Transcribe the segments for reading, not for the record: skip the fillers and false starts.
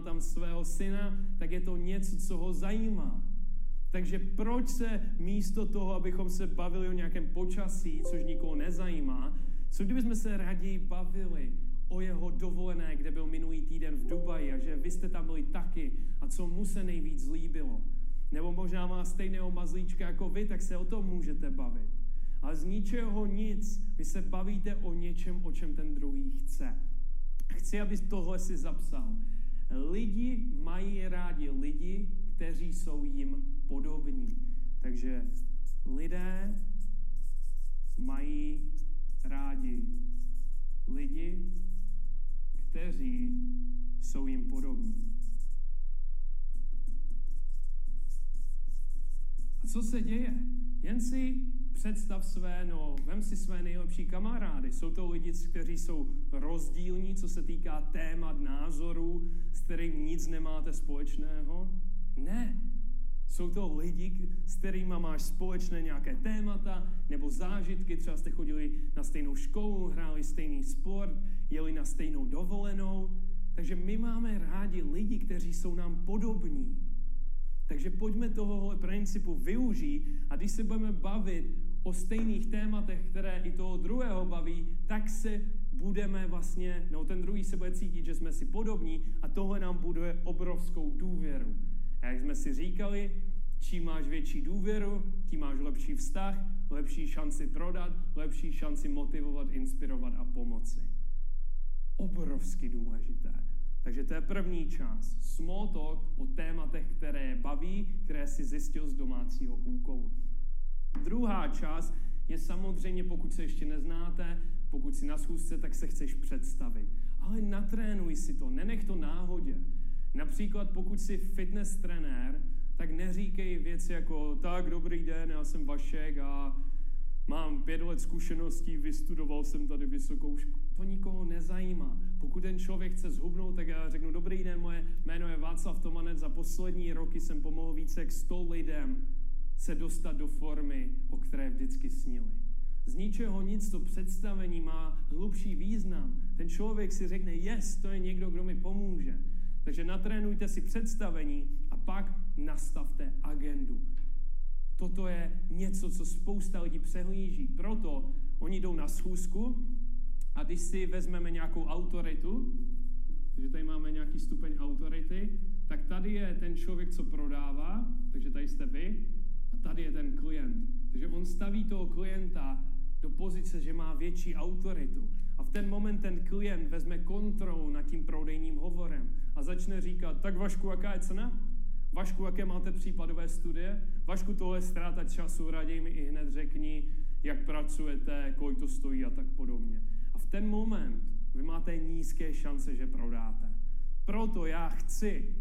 tam svého syna, tak je to něco, co ho zajímá. Takže proč se místo toho, abychom se bavili o nějakém počasí, což nikoho nezajímá, co kdybychom se raději bavili o jeho dovolené, kde byl minulý týden v Dubaji a že vy jste tam byli taky a co mu se nejvíc líbilo. Nebo možná má stejného mazlíčka jako vy, tak se o tom můžete bavit. Ale z ničeho nic, vy se bavíte o něčem, o čem ten druhý chce. Chci, abys tohle si zapsal. Lidi mají rádi lidi, kteří jsou jim podobní. Takže lidé mají rádi lidi, kteří jsou jim podobní. A co se děje? Jen si představ vem si své nejlepší kamarády. Jsou to lidi, kteří jsou rozdílní, co se týká témat, názorů, s kterým nic nemáte společného? Ne. Jsou to lidi, s kterými máš společné nějaké témata nebo zážitky, třeba jste chodili na stejnou školu, hráli stejný sport, jeli na stejnou dovolenou. Takže my máme rádi lidi, kteří jsou nám podobní. Takže pojďme tohohle principu využít a když se budeme bavit o stejných tématech, které i toho druhého baví, tak se budeme ten druhý se bude cítit, že jsme si podobní a tohle nám buduje obrovskou důvěru. A jak jsme si říkali, čím máš větší důvěru, tím máš lepší vztah, lepší šanci prodat, lepší šanci motivovat, inspirovat a pomoci. Obrovsky důležité. Takže to je první část. Small talk o tématech, které je baví, které si zjistil z domácího úkolu. Druhá část je samozřejmě, pokud se ještě neznáte, pokud si na schůzce, tak se chceš představit. Ale natrénuj si to, nenech to náhodě. Například pokud jsi fitness trenér, tak neříkej věci jako tak, dobrý den, já jsem Vašek a mám 5 let zkušeností, vystudoval jsem tady vysokou školu. To nikoho nezajímá. Pokud ten člověk chce zhubnout, tak já řeknu, dobrý den, moje jméno je Václav Tomanec, za poslední roky jsem pomohl více jak 100 lidem se dostat do formy, o které vždycky snili. Z ničeho nic to představení má hlubší význam. Ten člověk si řekne, yes, to je někdo, kdo mi pomůže. Takže natrénujte si představení a pak nastavte agendu. Toto je něco, co spousta lidí přehlíží. Proto oni jdou na schůzku a když si vezmeme nějakou autoritu, takže tady máme nějaký stupeň autority, tak tady je ten člověk, co prodává, takže tady jste vy, a tady je ten klient. Takže on staví toho klienta do pozice, že má větší autoritu. A v ten moment ten klient vezme kontrolu nad tím prodejním hovorem a začne říkat, tak Vašku, jaká je cena? Vašku, jaké máte případové studie? Vašku, tohle je ztráta času, raději mi i hned řekni, jak pracujete, kolik to stojí a tak podobně. A v ten moment vy máte nízké šance, že prodáte. Proto já chci,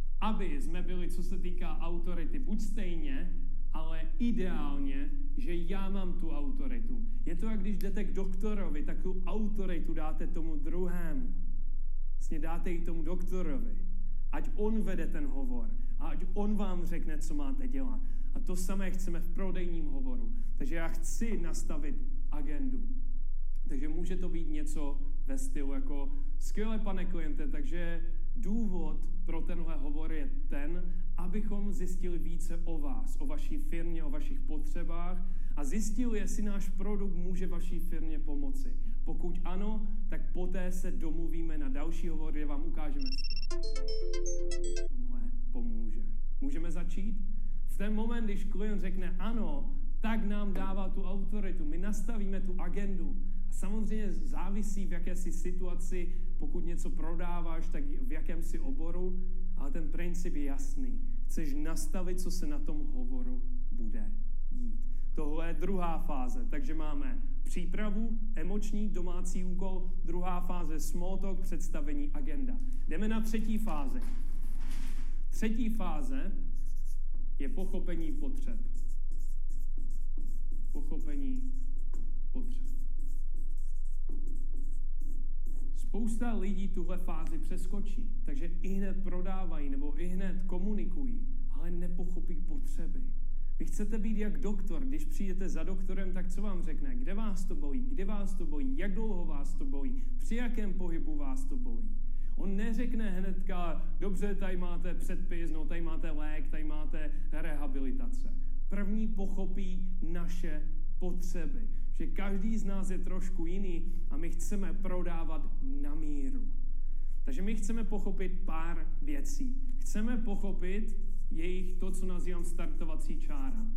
aby jsme byli, co se týká autority, buď stejně, ale ideálně, že já mám tu autoritu. Je to, jak když jdete k doktorovi, tak tu autoritu dáte tomu druhému. Vlastně dáte ji tomu doktorovi. Ať on vede ten hovor a ať on vám řekne, co máte dělat. A to samé chceme v prodejním hovoru. Takže já chci nastavit agendu. Takže může to být něco ve stylu jako skvělé, pane kliente, takže důvod pro tenhle hovor je ten, abychom zjistili více o vás, o vaší firmě, o vašich potřebách a zjistili, jestli náš produkt může vaší firmě pomoci. Pokud ano, tak poté se domluvíme na další hovor, kde vám ukážeme strategii, tomuhle pomůže. Můžeme začít? V ten moment, když klient řekne ano, tak nám dává tu autoritu. My nastavíme tu agendu. A samozřejmě závisí, v jaké si situaci, pokud něco prodáváš, tak v jakém si oboru, ale ten princip je jasný. Chceš nastavit, co se na tom hovoru bude dít. Tohle je druhá fáze, takže máme přípravu, emoční, domácí úkol, druhá fáze small talk, představení, agenda. Jdeme na třetí fázi. Třetí fáze je pochopení potřeb. Pochopení potřeb. Spousta lidí tuhle fázi přeskočí, takže ihned prodávají nebo ihned komunikují, ale nepochopí potřeby. Vy chcete být jak doktor, když přijdete za doktorem, tak co vám řekne? Kde vás to bolí? Kdy vás to bolí? Jak dlouho vás to bolí? Při jakém pohybu vás to bolí? On neřekne hnedka, dobře, tady máte předpis, no tady máte lék, tady máte rehabilitace. První pochopí naše potřeby, že každý z nás je trošku jiný a my chceme prodávat na míru. Takže my chceme pochopit pár věcí. Chceme pochopit jejich to, co nazývám startovací čára.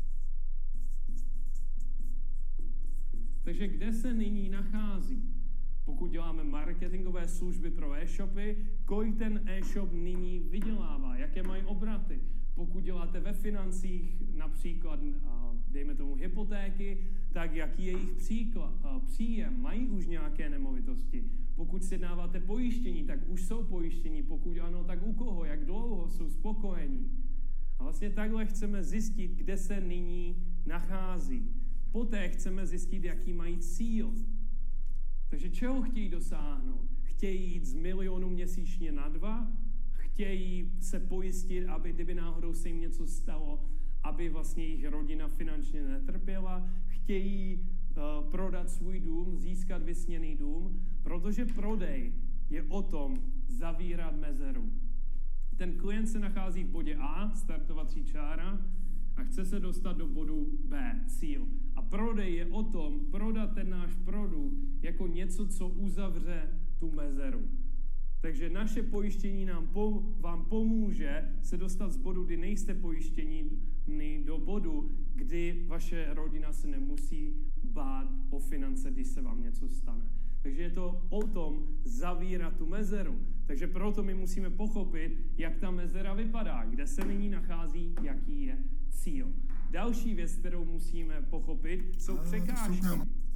Takže kde se nyní nachází? Pokud děláme marketingové služby pro e-shopy, kolik ten e-shop nyní vydělává, jaké mají obraty. Pokud děláte ve financích, například, dejme tomu hypotéky, tak jaký je jejich příjem, mají už nějaké nemovitosti. Pokud sjednáváte pojištění, tak už jsou pojištění, pokud ano, tak u koho, jak dlouho jsou spokojení. A vlastně takhle chceme zjistit, kde se nyní nachází. Poté chceme zjistit, jaký mají cíl. Takže čeho chtějí dosáhnout? Chtějí jít z 1 milionu měsíčně na 2, chtějí se pojistit, aby kdyby náhodou se jim něco stalo, aby vlastně jejich rodina finančně netrpěla, chtějí prodat svůj dům, získat vysněný dům, protože prodej je o tom zavírat mezeru. Ten klient se nachází v bodě A, startovací čára, a chce se dostat do bodu B, cíl. A prodej je o tom prodat ten náš produkt jako něco, co uzavře tu mezeru. Takže naše pojištění vám pomůže se dostat z bodu, kdy nejste pojištění, do bodu, kdy vaše rodina se nemusí bát o finance, když se vám něco stane. Takže je to o tom zavírat tu mezeru. Takže proto my musíme pochopit, jak ta mezera vypadá, kde se nyní nachází, jaký je cíl. Další věc, kterou musíme pochopit, jsou překážky.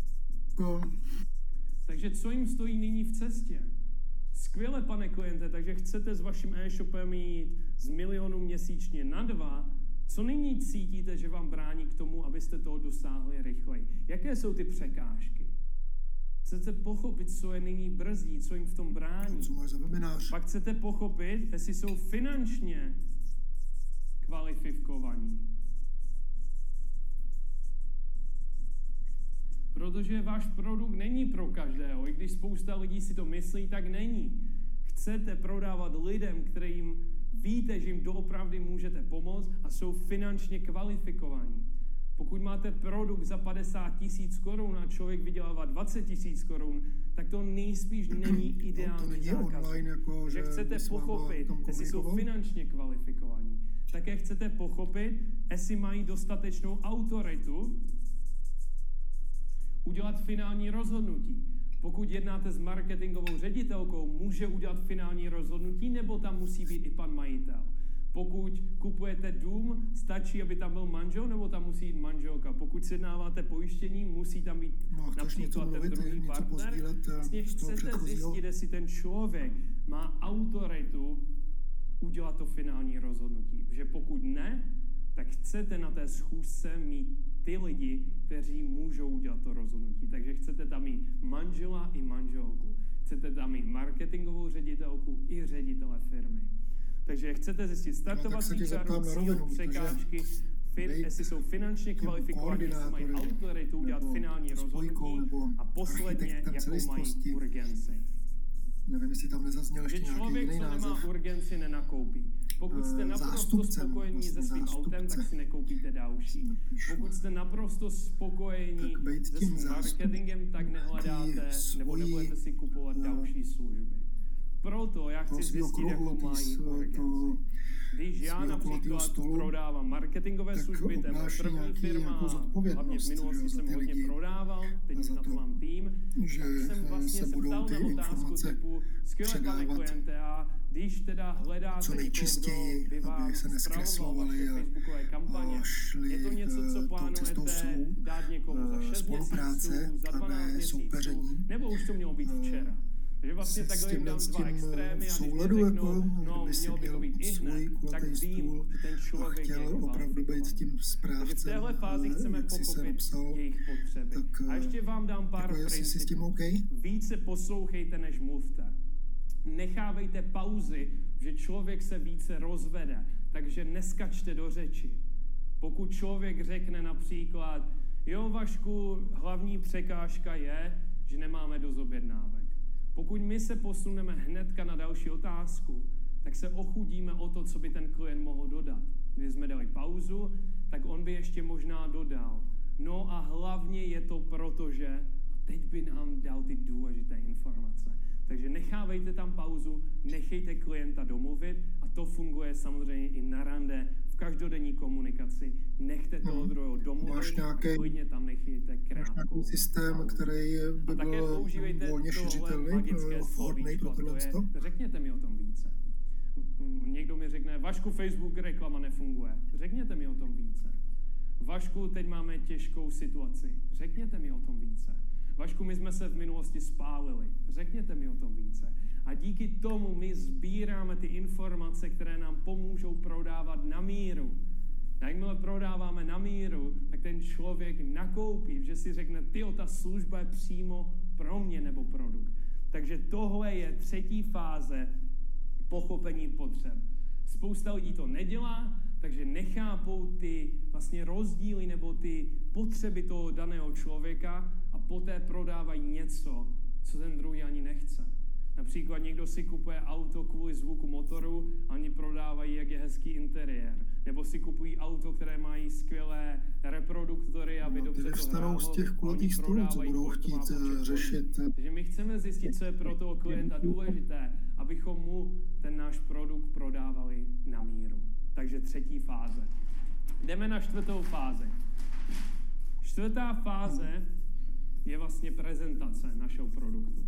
Takže co jim stojí nyní v cestě? Skvěle, pane kliente, takže chcete s vaším e-shopem jít z 1 milionu měsíčně na 2. Co nyní cítíte, že vám brání k tomu, abyste toho dosáhli rychleji? Jaké jsou ty překážky? Chcete pochopit, co je nyní brzdí, co jim v tom brání? Co máš za webinář? Pak chcete pochopit, jestli jsou finančně kvalifikovaní. Protože váš produkt není pro každého. I když spousta lidí si to myslí, tak není. Chcete prodávat lidem, kterým víte, že jim doopravdy můžete pomoct a jsou finančně kvalifikovaní. Pokud máte produkt za 50 000 korun a člověk vydělává 20 000 korun, tak to nejspíš není ideální zákaz. Že chcete pochopit, jestli jsou finančně kvalifikovaní. Také chcete pochopit, jestli mají dostatečnou autoritu udělat finální rozhodnutí. Pokud jednáte s marketingovou ředitelkou, může udělat finální rozhodnutí, nebo tam musí být i pan majitel. Pokud kupujete dům, stačí, aby tam byl manžel, nebo tam musí jít manželka. Pokud sjednáváte pojištění, musí tam být například ten druhý partner. Vlastně chcete zjistit, jestli ten člověk má autoritu udělat to finální rozhodnutí. Že pokud ne, tak chcete na té schůzce mít ty lidi, kteří můžou udělat to rozhodnutí. Takže chcete tam mít manžela i manželku. Chcete tam mít marketingovou ředitelku i ředitele firmy. Takže chcete zjistit startovací čáru, cíl, překážky, jestli jsou finančně kvalifikovaní, jestli mají autoritu udělat finální rozhodnutí a posledně, jakou mají urgenci. Nevím, jestli tam nezazněl ještě nějaký člověk, jiný název. Člověk, co nemá urgenci, nenakoupí. Pokud jste naprosto spokojení se svým autem, tak si nekoupíte další. Pokud jste naprosto spokojení se svým marketingem, tak nehledáte nebo nebudete si kupovat další služby. Proto já chci zjistit, jakou mají urgenci. Když já například prodávám marketingové služby, to je moje první firma, hlavně v minulosti jsem hodně prodával, teď na to mám tým, tak jsem vlastně se ptal na otázku typu, skvěle pane kliente, a když teda hledáte někoho, kdo by vám spravoval vaše facebookové kampaně, je to něco, co plánujete dát někomu za 6 měsíců, za 12 měsíců, nebo už to mělo být včera? Takže vlastně takhle jim dám dva extrémy a když mě řeknou, no mělo by to být i hned, tak vím, že ten člověk je opravdu být tím správcem. Takže v téhle fázi chceme pochopit jejich potřeby. A ještě vám dám pár principů. Více poslouchejte, než mluvte. Nechávejte pauzy, že člověk se více rozvede, takže neskačte do řeči. Pokud člověk řekne například, jo Vašku, hlavní překážka je, že nemáme dost objednávek. Pokud my se posuneme hnedka na další otázku, tak se ochudíme o to, co by ten klient mohl dodat. Když jsme dali pauzu, tak on by ještě možná dodal. No a hlavně je to proto, že a teď by nám dal ty důležité informace. Takže nechávejte tam pauzu, nechejte klienta domluvit a to funguje samozřejmě i na rande, v každodenní komunikaci. Nechte toho druhého domluvit a klidně tam nechejte krátkou systém, pauzu. který by byl volně šiřitelný, vhodný pro tohle. Řekněte mi o tom více. Někdo mi řekne, Vašku, Facebook reklama nefunguje. Řekněte mi o tom více. Vašku, teď máme těžkou situaci. Řekněte mi o tom více. Vašku, my jsme se v minulosti spálili. Řekněte mi o tom více. A díky tomu my sbíráme ty informace, které nám pomůžou prodávat na míru. A jakmile prodáváme na míru, tak ten člověk nakoupí, že si řekne, tyjo, ta služba je přímo pro mě nebo produkt. Takže tohle je třetí fáze pochopení potřeb. Spousta lidí to nedělá, takže nechápou ty vlastně rozdíly nebo ty potřeby toho daného člověka a poté prodávají něco, co ten druhý ani nechce. Například někdo si kupuje auto kvůli zvuku motoru a oni prodávají, jak je hezký interiér. Nebo si kupují auto, které mají skvělé reproduktory, aby dobře to hrálo. Z těch kulatých stůlů, co budou chtít řešit. Takže my chceme zjistit, co je pro toho klienta důležité, abychom mu ten náš produkt prodávali na míru. Takže třetí fáze. Jdeme na čtvrtou fázi. Čtvrtá fáze je vlastně prezentace našeho produktu.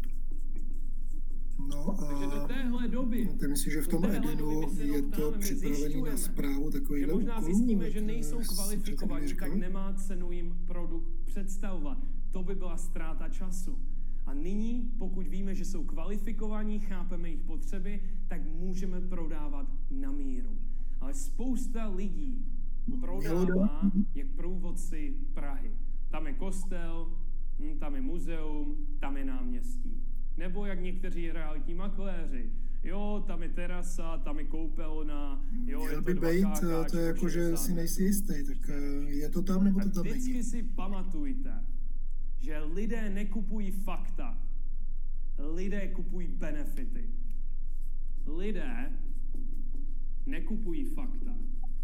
No a takže do téhle doby, ty myslíš, že v tom Edinu je to připravený na zprávu takovýhle úkolů? Možná zjistíme, že nejsou kvalifikovaní, tak nemá cenu jim produkt představovat. To by byla ztráta času. A nyní, pokud víme, že jsou kvalifikovaní, chápeme jejich potřeby, tak můžeme prodávat na míru. Ale spousta lidí prodává jak průvodci Prahy. Tam je kostel, tam je muzeum, tam je náměstí. Nebo jak někteří realitní makléři. Jo, tam je terasa, tam je koupelna, jo, je to by být, to je jako, že si nejsi jistý, tak je to tam, nebo to tam není? Vždycky si pamatujte, že lidé nekupují fakta, lidé kupují benefity. Lidé nekupují fakta.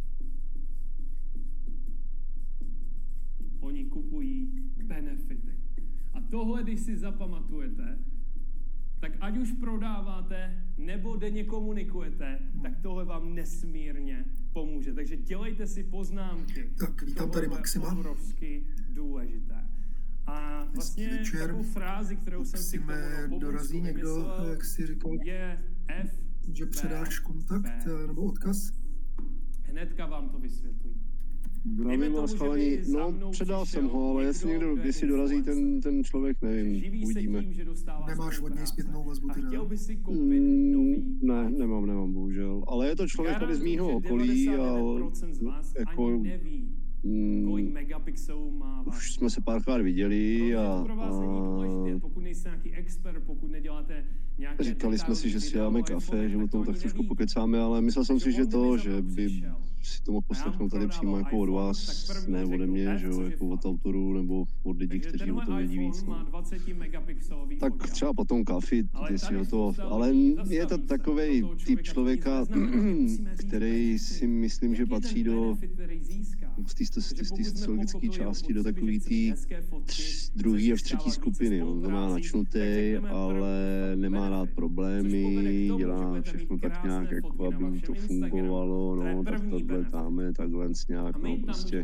Oni kupují benefity. A tohle, když si zapamatujete, tak ať už prodáváte, nebo denně komunikujete, tak tohle vám nesmírně pomůže. Takže dělejte si poznámky. Tak vítám tady Maxima. Obrovsky důležité. A vlastně takovou frázi, kterou jsem si k tomu dorazí někdo, jak si říkal, je F, že předáš kontakt nebo odkaz? Hnedka vám to vysvětlím. Zdravím vás, chalani. No, předal jsem ho, ale jestli dorazí ten člověk, nevím, uvidíme. Nemáš od něj zpětnou vazbu teda? Chtěl by si koupit nový? Ne, nemám, bohužel. Ale je to člověk tady z mýho okolí a jako... neví, kolik megapixelů má váš. Už jsme se párkrát viděli a... Pro vás není důležité, pokud nejste nějaký expert, pokud neděláte nějaké... Říkali jsme si, že si dáme kafe, že o tom tak trošku pokecáme, ale myslel jsem si, že by si to mohl poslechnout tady přímo jako od vás, ne ode mě, že jo, jako od autorů nebo od lidí, kteří o tom vědí víc. Tak třeba potom kafe, jestli o to, ale je to takovej typ člověka, který si myslím, že patří do z té sociologické části do takový té druhé až třetí skupiny. On to má načnutý, ale nemá rád problémy, dělá všechno tak nějak, jako aby mu to fungovalo, no, tak tohle dáme, takhle nějak, no, prostě.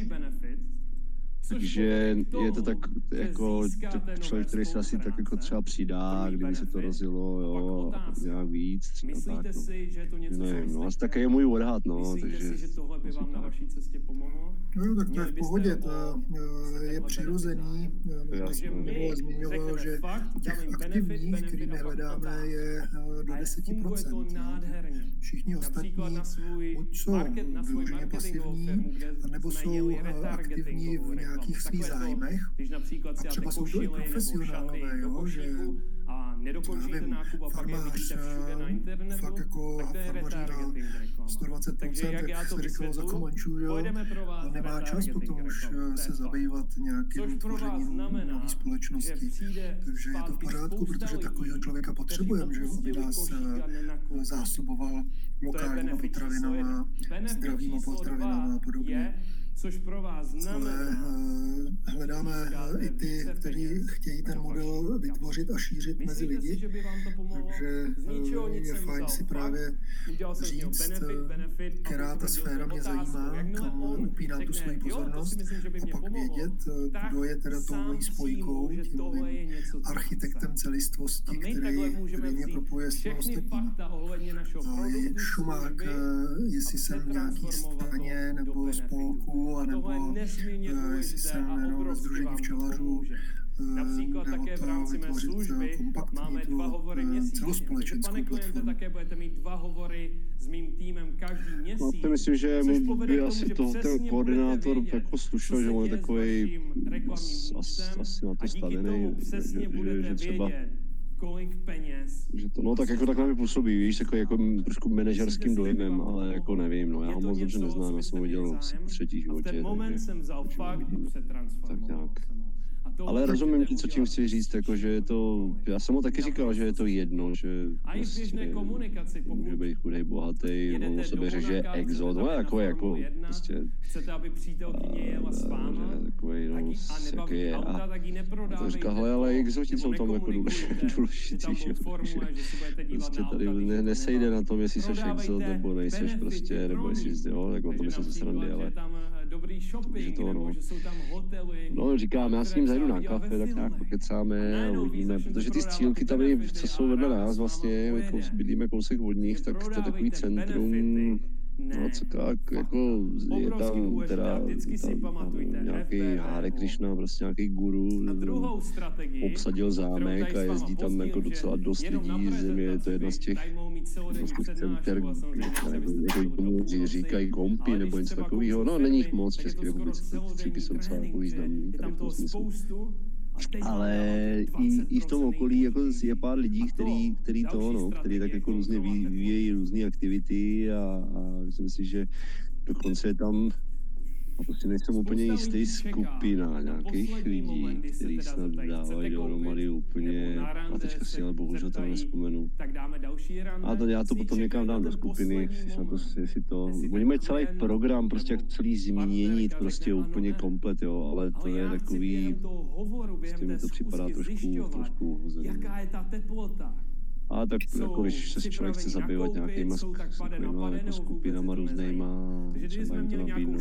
Takže je to tak, jako člověk, který se asi tak jako třeba přidá, kdyby se to rozjelo, jo, nějak víc, třeba tak, no. Nevím, no, asi také je můj odhad, no, takže... Myslíte si, že tohle by vám na vaší cestě pomohlo? No, tak to je v pohodě, to je přirozený, nebo zmiňoval, že těch aktivních, který my hledáme, je do 10%. Všichni ostatní buď jsou vyloženě pasivní, anebo jsou aktivní v nějakých svých zájmech a třeba jsou to i profesionálové, jo, že farmář fakt jako farmaří 120%, jak se říkalo za Komančů, jo, a nemá čas potom už se zabývat nějakým tvořením nové společnosti. Takže je to v pořádku, protože takového člověka potřebujeme, že aby nás zásoboval lokálníma potravinama, zdravýma potravinama a podobně. Což pro vás znamená, ale hledáme i ty, kteří chtějí ten model vytvořit a šířit mezi lidi. Takže je fajn si právě říct, která ta sféra mě zajímá, kam upínám tu svoji pozornost a pak vědět, kdo je teda tou mojí spojkou, tím mým architektem celistvosti, který mě propojuje s tím ostatním. Šumák, jestli jsem v nějaký straně nebo spolku, anebo jestli jsem jenom ve sdružení včelařů, například také v rámci mé služby máme 2 hovory měsíčně. Takže pane kliente, také budete mít 2 hovory s mým týmem každý měsíc. No, to myslím, že mu by asi toho ten koordinátor jako slušel, že on je takovej asi na to stavěný, že třeba kolik peněz. Že to, no tak jako takhle mi působí, víš, jako trošku manažerským dojmem, ale jako nevím, no já ho moc dobře neznám, já jsem ho viděl asi po 3. životě. A ten moment jsem vzal fakt a přetransformoval jsem ho. Ale rozumím ti, co tím chci říct, jako, že je to, já jsem mu taky říkal, že je to jedno, že prostě může být chudej, bohatý, on o sobě řekl, že je exot, no takový jako prostě. Chcete, aby přítelkyně jela s váma, takový, no, jaký je. A to říká, hele, ale exoti jsou tam jako důležitý, že prostě tady nesejde na tom, jestli seš exot, nebo nejseš prostě, nebo jestli, jo, tak o tom myslím se srandy, ale dobrý shopping, nebo že jsou tam hotely. No, říkám, já s ním zajdu na kafe, tak nějak pokecáme a uvidíme, protože ty střílky tady, co jsou vedle nás vlastně, jako bydlíme kousek od nich, tak to je takový centrum, no co tak, jako je tam teda nějaký Hare Krishna, prostě nějaký guru, obsadil zámek a jezdí tam jako docela dost lidí, je to jedna z těch center, jako tomu říkají kompy nebo něco takového, no není jich moc v České republice, ty jsou docela významný tady v tom smyslu. Ale i v tom okolí jako je pár lidí, který tak jako různě vyvíjejí různé aktivity a myslím si, že dokonce je tam, a prostě nejsem úplně jistý, skupina nějakých lidí, kteří snad dávají dohromady úplně, a teďka si ale bohužel tam nespomenu. A to já to potom někam dám do skupiny, jestli to, oni mají celý program, prostě jak celý změnit, prostě úplně komplet, jo, ale to je takový, prostě mi to připadá trošku uhozený. Jaká je ta teplota? A tak jako když se člověk chce zabývat nějakýma jako skupinama různýma, třeba jim to nabídnout,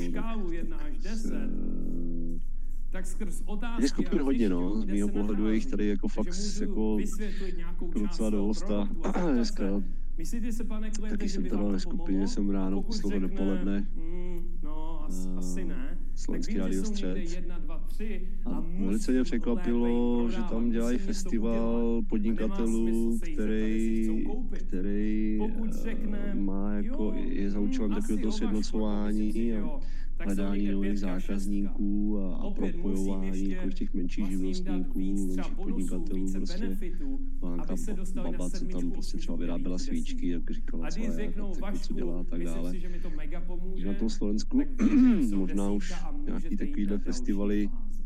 tak skrz otázky. Je skupin hodně, no, z mýho pohledu je jich tady jako fakt jako docela dost a dneska taky jsem tady na skupině, jsem ráno poslouchal dopoledne. No, asi ne. Slovenský rádio Střed. A velice mě překvapilo, že tam dělají festival podnikatelů, který má jako, je za účelem takového toho sjednocování a hledání nových zákazníků a propojování jako těch menších živnostníků, menších podnikatelů, prostě Blanka baba, co tam prostě třeba vyráběla svíčky, jak říkala, co dělá a tak dále. Že na tom Slovensku možná už nějaký takovýhle festivaly,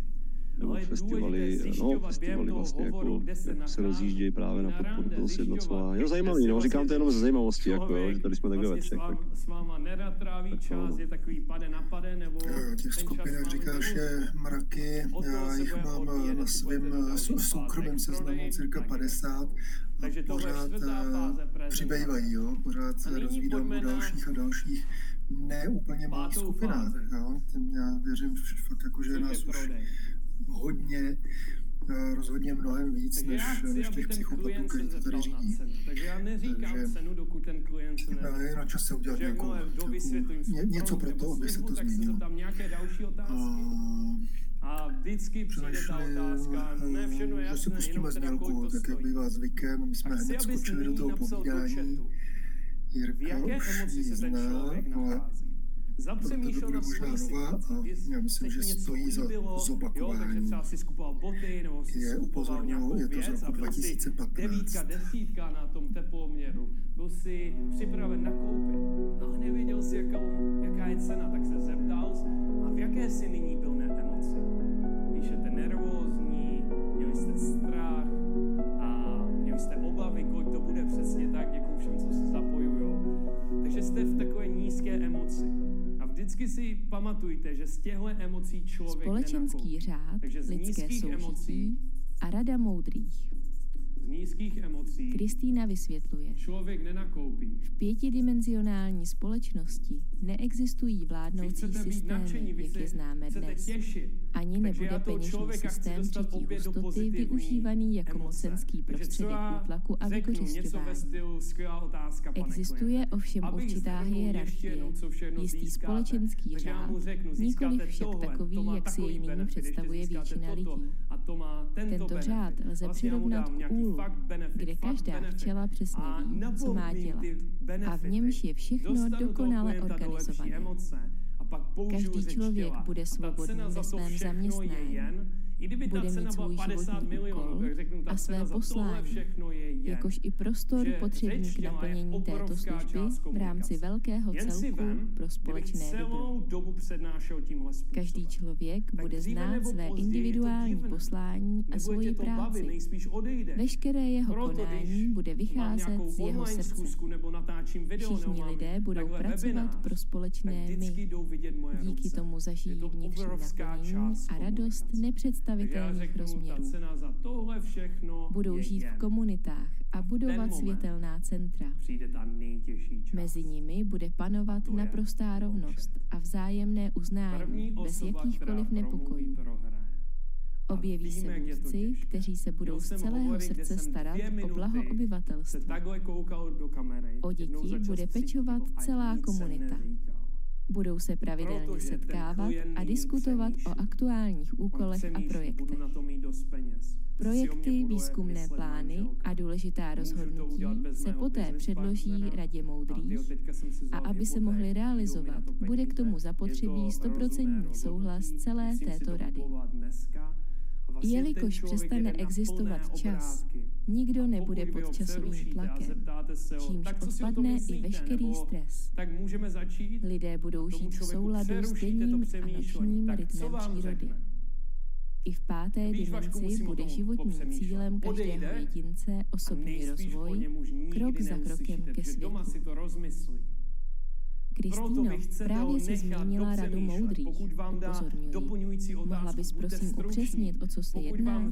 vlastně jako se rozjíždějí právě na podporu toho sjednocování. No zajímavý, no, říkám to jenom ze zajímavosti, jako jo, že tady jsme takhle ve třech. S váma nerad tráví čas, je takový pade na pade, nebo těch skupin, jak říkáš, je mraky, já jich mám na svém soukromém seznamu cirka 50 a pořád přibývají, jo, pořád se rozvídám o dalších a dalších neúplně malých skupinách, jo. Já věřím fakt jako, že je nás už hodně, rozhodně mnohem víc, než těch psychopatů, kteří to tady řídí. Takže já neříkám cenu, dokud ten klient se neví. Je na čase udělat něco pro to, aby se to změnilo. Jsou tam nějaké další otázky? A vždycky přijde ta otázka, ne všechno jasné, že si pustíme znělku, tak jak bývá zvykem, my jsme hned skočili do toho povídání. Jirka už ji zná, ale zapřemýšlel na svoji situaci, já myslím, že stojí za zopakování. Takže třeba si skupoval boty, nebo si skupoval nějakou věc a byl si 9, 10 na tom teploměru. Byl si připraven nakoupit, ale řekl, jaká je cena, tak se zeptal, a v jaké jsi nyní byl emoci? Píšete nervózní, měli jste strach a měli jste obavy, kolik to bude přesně tak, děkuju všem, co se zapojujou. Takže jste v takové nízké emoci. A vždycky si pamatujte, že z těchto emocí člověk společenský řád, lidské soužití a rada moudrých. Z nízkých emocí Kristýna vysvětluje. Člověk nenakoupí. V pětidimenzionální společnosti neexistují vládnoucí systémy, jak je známe dnes. Ani nebude peněžní systém třetí hustoty využívaný jako mocenský prostředek útlaku a vykořisťování. Existuje ovšem určitá hierarchie, jistý společenský řád, nikoliv však takový, jak si jej nyní představuje většina lidí. Tento řád lze přirovnat k úlu, kde každá včela přesně ví, co má dělat. A v němž je všechno dokonale organizované. Každý člověk bude svobodný ve svém zaměstnání, bude mít svůj životní úkol a své poslání, jakož i prostor potřebný k naplnění této služby v rámci velkého celku pro společné dobro. Každý člověk bude znát své individuální poslání a svoji práci. Veškeré jeho konání bude vycházet z jeho srdce. Všichni lidé budou pracovat pro společné my. Díky tomu zažijí vnitřní naplnění a radost nepředstavitelných rozměrů. Budou žít v komunitách a budovat světelná centra. Mezi nimi bude panovat naprostá rovnost a vzájemné uznání bez jakýchkoliv nepokojů. Objeví se vůdci, kteří se budou z celého srdce starat o blaho obyvatelstva. O děti bude pečovat celá komunita. Budou se pravidelně setkávat a diskutovat o aktuálních úkolech a projektech. Projekty, výzkumné plány a důležitá rozhodnutí se poté předloží Radě moudrých a aby se mohly realizovat, bude k tomu zapotřebí 100% souhlas celé této rady. Jelikož přestane existovat čas, nikdo nebude pod časovým tlakem, čímž odpadne i veškerý stres. Lidé budou žít v souladu s denním a nočním rytmem přírody. I v páté dimenzi bude životním cílem každého jedince osobní rozvoj, krok za krokem ke světu. Kristýno, právě si zmínila Radu moudrých, upozorňuji. Mohla bys prosím upřesnit, o co se jedná?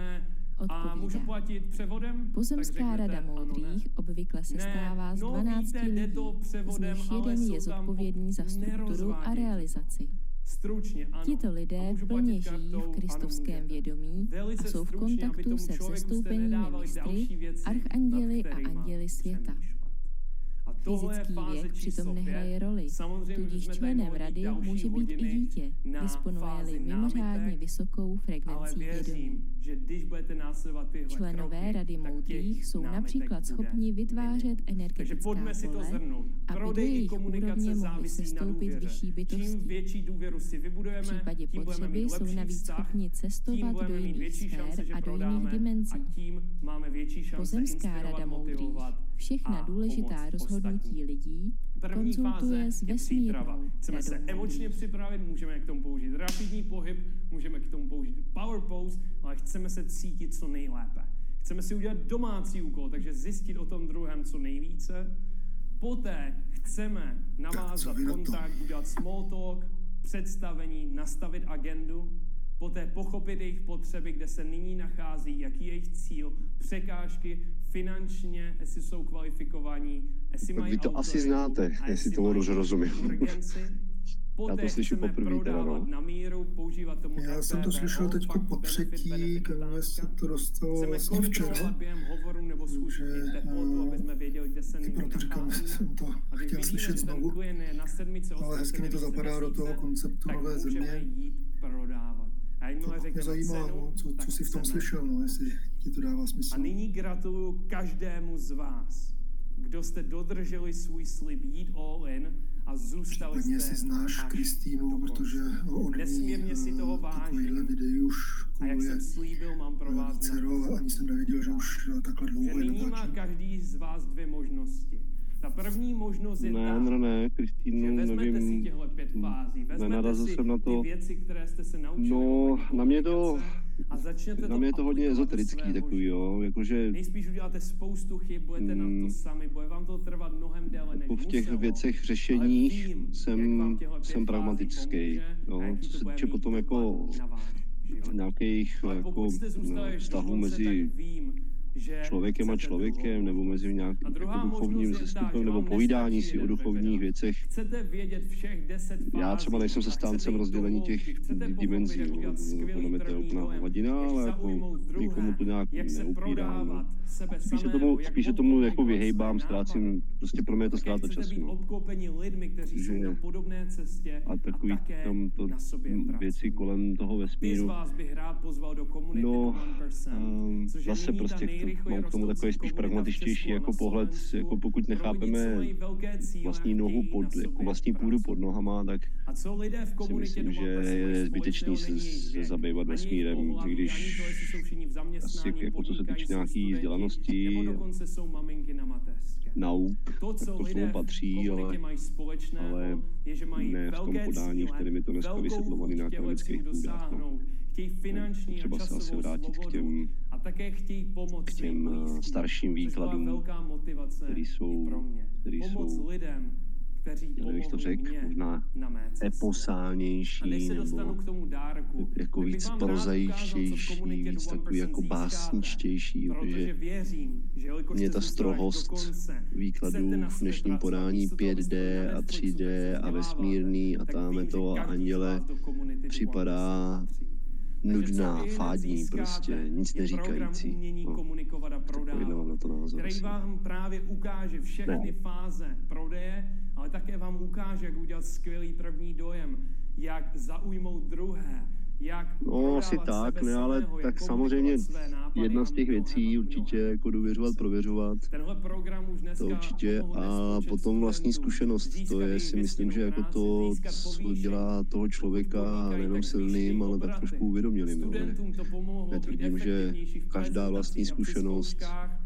Odpovídá. Pozemská rada moudrých obvykle se stává z 12 lidí, z nichž jeden je zodpovědný za strukturu a realizaci. Tito lidé plně žijí v kristovském vědomí a jsou v kontaktu se vzestoupenými mistry, archanděli a anděli světa. Fyzický věk přitom nehraje roli, tudíž členem rady může být i dítě, disponuje-li mimořádně vysokou frekvencí vědomí. Členové rady moudrých jsou například schopni vytvářet energetická pole, aby do jejich úrovně mohly sestoupit vyšší bytosti. V případě potřeby jsou navíc schopni cestovat do jiných sfér a do jiných dimenzí. Pozemská rada moudrých všechna důležitá rozhodnutí lidí konzultuje s vesmírnou. Chceme se emočně připravit, můžeme k tomu použít rapidní pohyb, můžeme k tomu použít power pose, ale chceme se cítit co nejlépe. Chceme si udělat domácí úkol, takže zjistit o tom druhém co nejvíce. Poté chceme navázat kontakt, udělat small talk, představení, nastavit agendu. Poté pochopit jejich potřeby, kde se nyní nachází, jaký je jejich cíl, překážky, finančně, jestli jsou kvalifikovaní, jestli mají vy to asi znáte, jestli tomu rozumím. Já to slyšu poprvé teda, no. Já jsem to slyšel teď po třetí, kde se to dostalo vlastně včera. Takže proto říkám, jsem to chtěl slyšet znovu, ale hezky mi to zapadá do toho konceptu nové země. To mě zajímá, no, co jsi v tom slyšel, no, jestli ti to dává smysl. A nyní gratuluju každému z vás, kdo jste dodrželi svůj slib jít all in a zůstali jste. Případně si znáš Kristýnu, protože od ní takovýhle videí už a jak jsem slíbil, mám pro vás vícero, ani jsem nevěděl, že už takhle dlouho je natáčí. Nyní má každý z vás dvě možnosti. Ta první možnost je Ne, Kristýnu, vezmete si nevím. těchto 5 fází, vezmete si jsem na to. ty věci, které jste se naučili. No, na mě a začnete na mě je to hodně ezoterický takový, jo, jakože nejspíš uděláte spoustu chyb, budete na to sami, bude vám to trvat mnohem déle než v těch muselo, věcech řešeních jsem pragmatický, jo, co se týče potom jako nějakých jako vztahů mezi člověkem a člověkem, nebo mezi nějakým jako duchovním zestupem, nebo povídání si o duchovních věcech. Já třeba nejsem zastáncem rozdělení těch dimenzí, podle mě to je úplná hovadina, ale jako nikomu to nějak neupírám. Spíše tomu jako vyhejbám, ztrácím, prostě pro mě je to ztráta času. A takový tam to věci kolem toho vesmíru. No, zase prostě mám k tomu takový spíš pragmatičtější jako pohled, jako pokud nechápeme vlastní nohu jako vlastní půdu pod nohama, tak si myslím, že je zbytečný se zabývat vesmírem, když asi jako co se týče nějaký vzdělanosti, nauk, tak to k tomu patří, ale ne v tom podání, v kterém je to dneska vysvětlovaný na akademických půdách. Třeba se asi vrátit k těm starším výkladům, který jsou já bych to řekl, možná eposálnější, nebo jako víc prozaičtější, víc takový jako básničtější, protože mě ta strohost výkladů v dnešním podání 5D a 3D a vesmírný a táme to a anděle připadá nudná, fádní prostě, nic neříkající. Takový nemám na to názor. Který vám právě ukáže všechny fáze prodeje, ale také vám ukáže, jak udělat skvělý první dojem, jak zaujmout druhé, jak no, asi tak, ne, ale tak samozřejmě jedna z těch věcí určitě jako důvěřovat, prověřovat, to určitě a potom vlastní zkušenost, to je si myslím, že jako to, co dělá toho člověka nejenom silným, ale tak trošku uvědomělým. Netvrdím, že každá vlastní zkušenost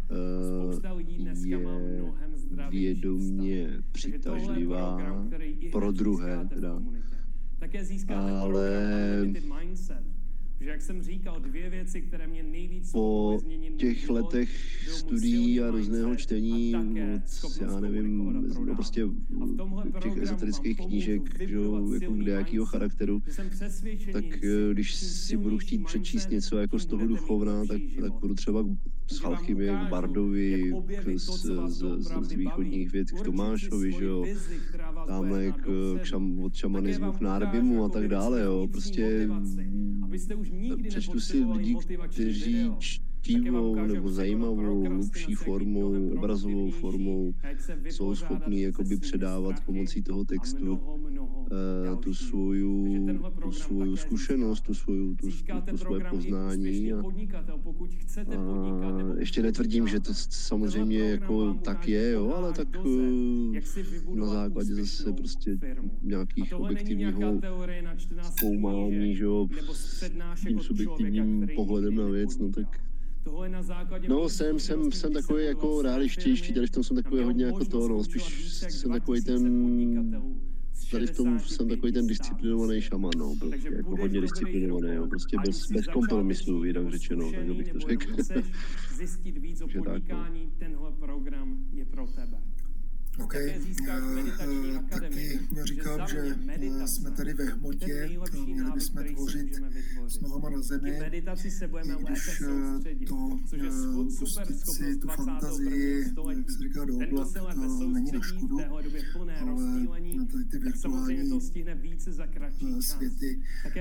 je vědomě přitažlivá pro druhé, teda. Také získáte mindset. Že jak jsem říkal, 2 věci, které mě nejvíc po těch letech studií a různého čtení já nevím, no prostě těch ezoterických knížek, že jako kdejakýho charakteru, tak když si budu chtít přečíst něco jako z toho duchovna, tak budu třeba z alchymie k Bardovi, z východních věd k Tomášovi, že jo, tamhle od šamanismu k Narbimu a tak dále, jo, prostě přečtu si lidi, kteří čtivou nebo zajímavou, hlubší formou, obrazovou formou jsou schopní jakoby předávat pomocí toho textu tu svou zkušenost, to svoje poznání a ještě netvrdím, že to samozřejmě jako tak je, jo, ale tak na základě zase prostě nějakých objektivního zkoumání, že jo, tím subjektivním pohledem na věc, no tak no, jsem takový jako realištější, tady v tom jsem takový hodně jako to, no, spíš jsem takový tady v tom jsem takový ten disciplinovaný šaman, no, prostě jako hodně disciplinovaný, jo, prostě bez kompromisů, jinak řečeno, tak bych to řekl. Zjistit víc o podnikání, tenhle program je pro tebe. OK, taky říkám, že jsme tady ve hmotě, měli bychom tvořit s nohama na zemi, i když to pustit si tu fantazii, jak se říká, do oblak, to není na škodu, ale ty virtuální světy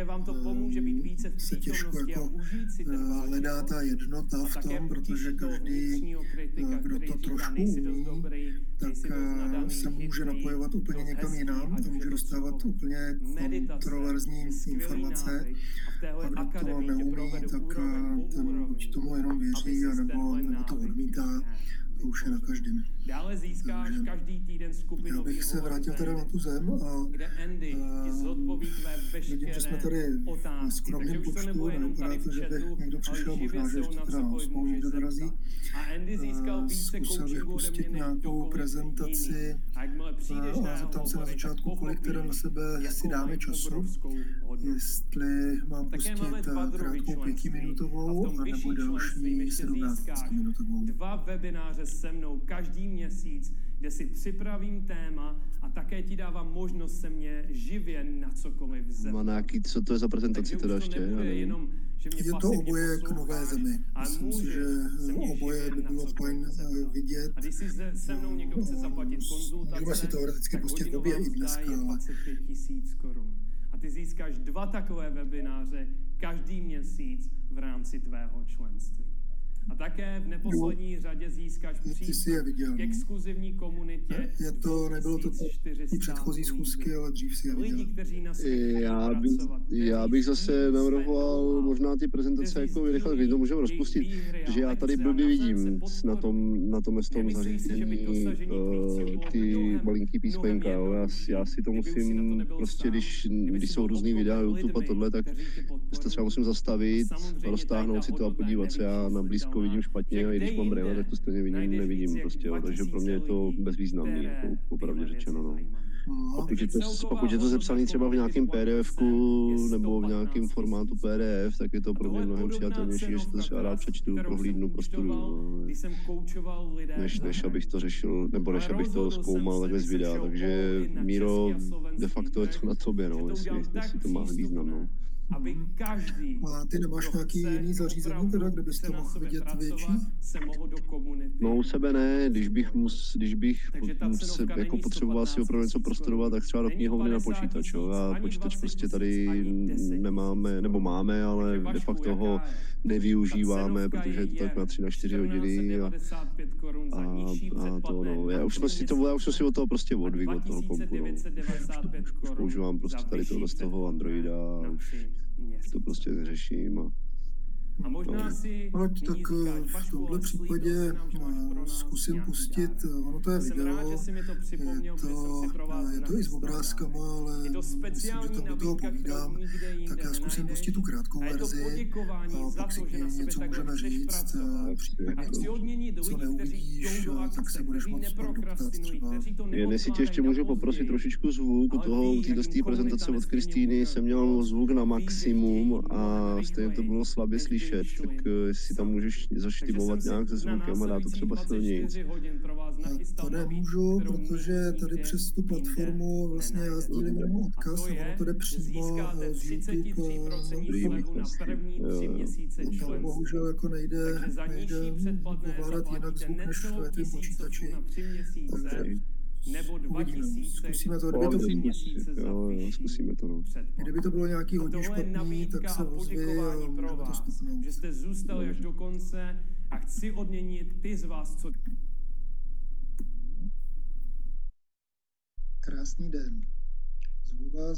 se těžko jako hledá ta jednota v tom, protože každý, kdo to trošku umí, tak se může napojovat úplně někam jinam a může dostávat úplně kontroverzní informace. A kdo to neumí, tak ten buď tomu jenom věří, nebo to odmítá. To už je na každém. Dále získáš každý týden skupinu. Já bych se vrátil teda na tu zem a vidím, že jsme tady v skromném počtu, nevypadá to, že by někdo přišel, možná, že ještě teda spolu někdo dorazí. Zkusil bych pustit nějakou prezentaci a zeptám se na začátku, kolik teda na sebe si dáme času. Jestli mám pustit krátkou 5minutovou, anebo delší 17minutovou. 2 webináře se mnou každý měsíc, kde si připravím téma a také ti dávám možnost se mě živě na cokoliv zeptat. Co to je za prezentaci teda ještě? Je to oboje k Nové zemi. Myslím si, že oboje by bylo fajn vidět. A když si se mnou někdo chce zaplatit konzultace, můžeme si teoreticky pustit obě i dneska. 25 000 korun. A ty získáš 2 takové webináře každý měsíc v rámci tvého členství. A také v neposlední řadě získáš přístup k exkluzivní komunitě. Nebylo to ty předchozí schůzky, ale dřív si je viděl. Lidi, kteří na já bych zase navrhoval možná ty prezentace jako vynechat, když to můžeme rozpustit, že já tady blbě vidím na tom zařízení ty malinký písmenka. Já si to musím prostě, když jsou různý videa, YouTube a tohle, tak to třeba musím zastavit, roztáhnout si to a podívat se. Já na blízko vidím špatně a i když mám brýle, tak to stejně nevidím prostě, takže pro mě je to bezvýznamný, jako popravdě řečeno, no. Pokud je to zepsaný třeba v nějakém PDF-ku nebo v nějakém formátu PDF, tak je to pro mě mnohem přijatelnější, že si to třeba rád přečtu, prohlídnu, prostuduju, než abych to řešil, nebo než abych to zkoumal takhle z videa, takže Míro, de facto je to na tobě, no, jestli to má význam, no. Aby každý, a ty nemáš nějaký jiný zařízení, teda, kde bys to mohl vidět větší? No u sebe ne, když bych jako potřeboval si opravdu něco prostudovat, tak třeba do knihovny na počítač, jo. A počítač prostě tady nemáme, nebo máme, ale de facto ho nevyužíváme, protože je to tak na 3 na 4 hodiny a to, no. Já už jsem si od toho prostě odvyk, od toho kompu, no. Už používám prostě tady tohle z toho Androida a už to prostě neřeším a možná si tak v tomhle případě zkusím pustit, ono to je video, je to i s obrázkama, ale myslím, že tam do toho povídám, tak já zkusím pustit tu krátkou verzi a pak si k něj něco můžeme říct, případně co neuvidíš, tak se budeš moct doptat třeba. Jen jestli tě ještě můžu poprosit trošičku zvuk, u této prezentace od Kristýny jsem měl zvuk na maximum a stejně to bylo slabě slyšet. Tak jestli tam můžeš zaštimovat nějak se zvukem a dá to třeba silnějc. To nemůžu, protože tady přes tu platformu vlastně já sdílím jenom odkaz a ono to jde přímo z YouTube. Tam bohužel jako nejde ovládat jinak zvuk než v tvém počítači. Nebo 2000. Zkusíme to, zkusíme to, no. Kdyby to bylo nějaký hodně špatný, tak se ozví a můžeme to stupnout. Že jste zůstali až do konce a chci odměnit ty z vás, co... Krásný den.